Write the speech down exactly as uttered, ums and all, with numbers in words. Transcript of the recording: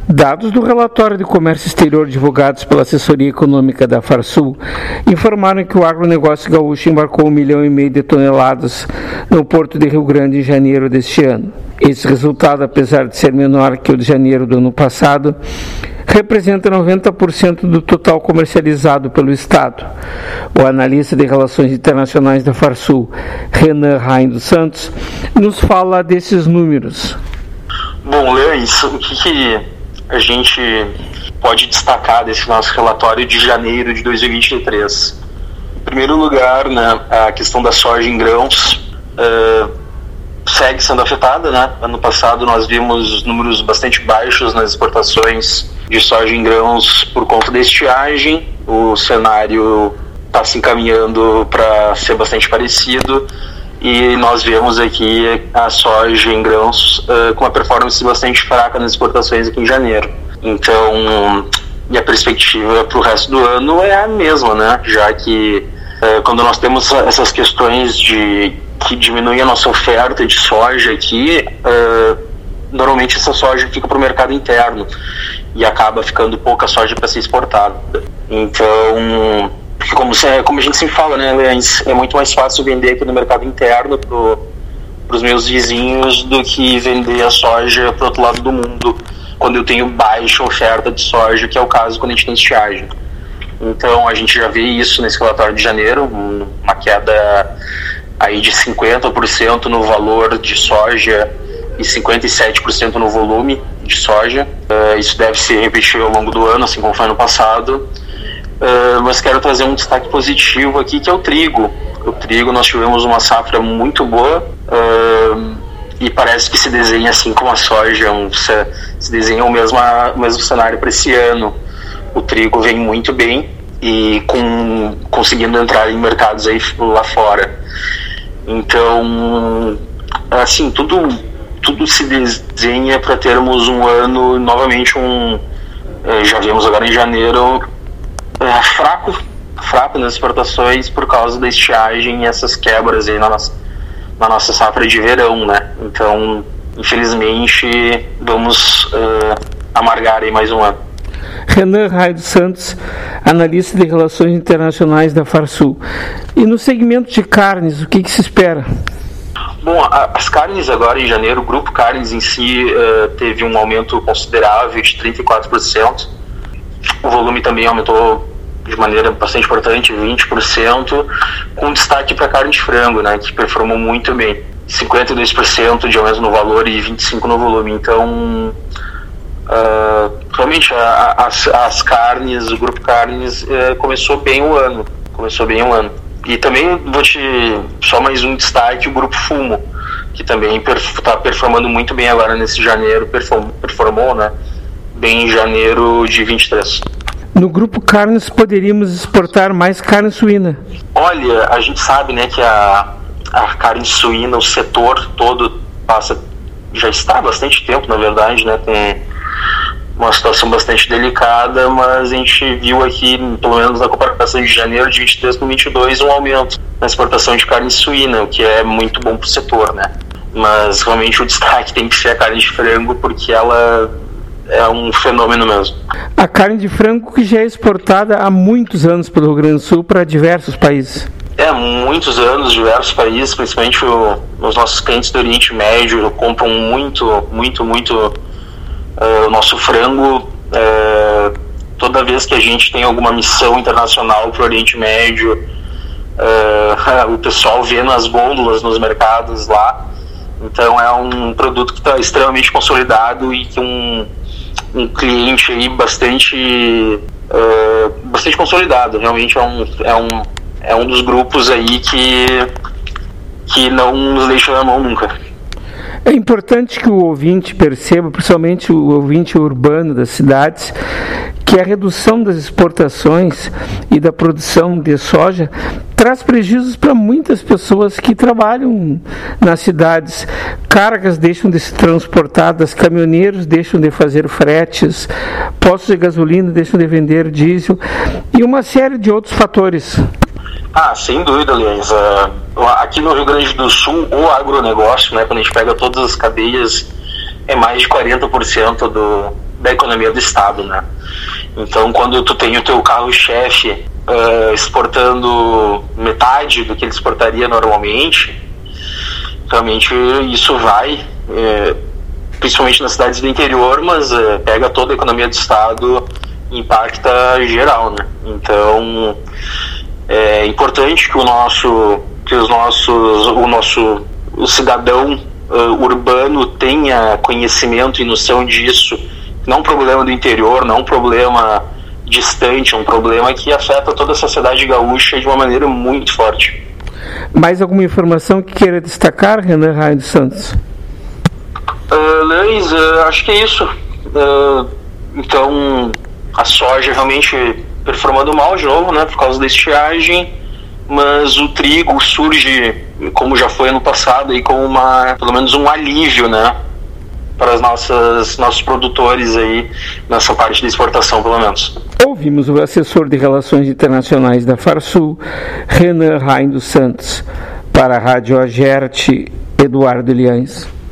Dados do relatório de comércio exterior divulgados pela assessoria econômica da Farsul informaram que o agronegócio gaúcho embarcou um milhão e meio de toneladas no porto de Rio Grande em janeiro deste ano. Esse resultado, apesar de ser menor que o de janeiro do ano passado, representa noventa por cento do total comercializado pelo Estado. O analista de Relações Internacionais da Farsul, Renan Rain dos Santos, nos fala desses números. Bom, Leões, o que, que a gente pode destacar desse nosso relatório de janeiro de dois mil e vinte e três? Em primeiro lugar, né, a questão da soja em grãos uh, segue sendo afetada, né? Ano passado nós vimos números bastante baixos nas exportações de soja em grãos por conta da estiagem. O cenário está se encaminhando para ser bastante parecido e nós vemos aqui a soja em grãos uh, com uma performance bastante fraca nas exportações aqui em janeiro. Então, e a perspectiva para o resto do ano é a mesma, né? Já que uh, quando nós temos essas questões de que diminuem a nossa oferta de soja aqui, uh, normalmente essa soja fica para o mercado interno e acaba ficando pouca soja para ser exportada. Então, como, como a gente sempre fala, né, é muito mais fácil vender aqui no mercado interno para os meus vizinhos do que vender a soja para o outro lado do mundo, quando eu tenho baixa oferta de soja, que é o caso quando a gente tem estiagem. Então, a gente já vê isso nesse relatório de janeiro, uma queda aí de cinquenta por cento no valor de soja e cinquenta e sete por cento no volume de soja. Uh, isso deve se repetir ao longo do ano, assim como foi no passado. Uh, mas quero trazer um destaque positivo aqui, que é o trigo. O trigo, nós tivemos uma safra muito boa uh, e parece que se desenha, assim como a soja, um, se, se desenha o mesmo, o mesmo cenário para esse ano. O trigo vem muito bem e com, conseguindo entrar em mercados aí lá fora. Então, assim, tudo, tudo se desenha para termos um ano, novamente, um, já vimos agora em janeiro, é, fraco, fraco nas exportações por causa da estiagem e essas quebras aí na nossa, na nossa safra de verão, né? Então, infelizmente, vamos uh, amargar aí mais um ano. Renan Rain dos Santos, analista de Relações Internacionais da Farsul. E no segmento de carnes, o que, que se espera? Bom, a, as carnes agora em janeiro, o grupo carnes em si uh, teve um aumento considerável de trinta e quatro por cento. O volume também aumentou de maneira bastante importante, vinte por cento, com destaque para a carne de frango, né, que performou muito bem. cinquenta e dois por cento de aumento no valor e vinte e cinco por cento no volume. Então, Uh, realmente a, a, as, as carnes, o grupo carnes uh, começou bem o ano, começou bem o ano. E também vou te, só mais um destaque, o grupo Fumo, que também está perf, performando muito bem agora nesse janeiro, perform, performou, né, bem em janeiro de vinte e três. No grupo carnes poderíamos exportar mais carne suína? Olha, a gente sabe, né, que a, a carne suína, o setor todo passa, já está há bastante tempo, na verdade, né, com uma situação bastante delicada, mas a gente viu aqui, pelo menos na comparação de janeiro de vinte e três com vinte e dois, um aumento na exportação de carne suína, o que é muito bom para o setor, né? Mas realmente o destaque tem que ser a carne de frango, porque ela é um fenômeno mesmo. A carne de frango que já é exportada há muitos anos pelo Rio Grande do Sul para diversos países. É, muitos anos, diversos países, principalmente o, os nossos clientes do Oriente Médio compram muito, muito, muito Uh, o nosso frango, uh, toda vez que a gente tem alguma missão internacional para o Oriente Médio, uh, o pessoal vê nas gôndolas, nos mercados lá. Então é um produto que está extremamente consolidado e que um, um cliente aí bastante, uh, bastante consolidado. Realmente é um, é, um, é um dos grupos aí que, que não nos deixa na mão nunca. É importante que o ouvinte perceba, principalmente o ouvinte urbano das cidades, que a redução das exportações e da produção de soja traz prejuízos para muitas pessoas que trabalham nas cidades. Cargas deixam de ser transportadas, caminhoneiros deixam de fazer fretes, postos de gasolina deixam de vender diesel e uma série de outros fatores. Ah, sem dúvida, Liens. Uh, aqui no Rio Grande do Sul, o agronegócio, né, quando a gente pega todas as cadeias, é mais de quarenta por cento do, da economia do estado, né? Então, quando tu tem o teu carro-chefe uh, exportando metade do que ele exportaria normalmente, realmente isso vai, é, principalmente nas cidades do interior, mas é, pega toda a economia do estado e impacta geral, né? Então, é importante que o nosso, que os nossos, o nosso o cidadão uh, urbano tenha conhecimento e noção disso. Não é um problema do interior, não é um problema distante, é um problema que afeta toda a sociedade gaúcha de uma maneira muito forte. Mais alguma informação que queira destacar, Renan Raio dos Santos? Uh, Leis, uh, acho que é isso. Uh, então, a soja realmente performando mal de novo, né, por causa da estiagem, mas o trigo surge, como já foi ano passado, aí, como uma, pelo menos um alívio, né, para os nossos produtores aí, nessa parte de exportação, pelo menos. Ouvimos o assessor de Relações Internacionais da Farsul, Renan Raio dos Santos, para a Rádio Agerte, Eduardo Liães.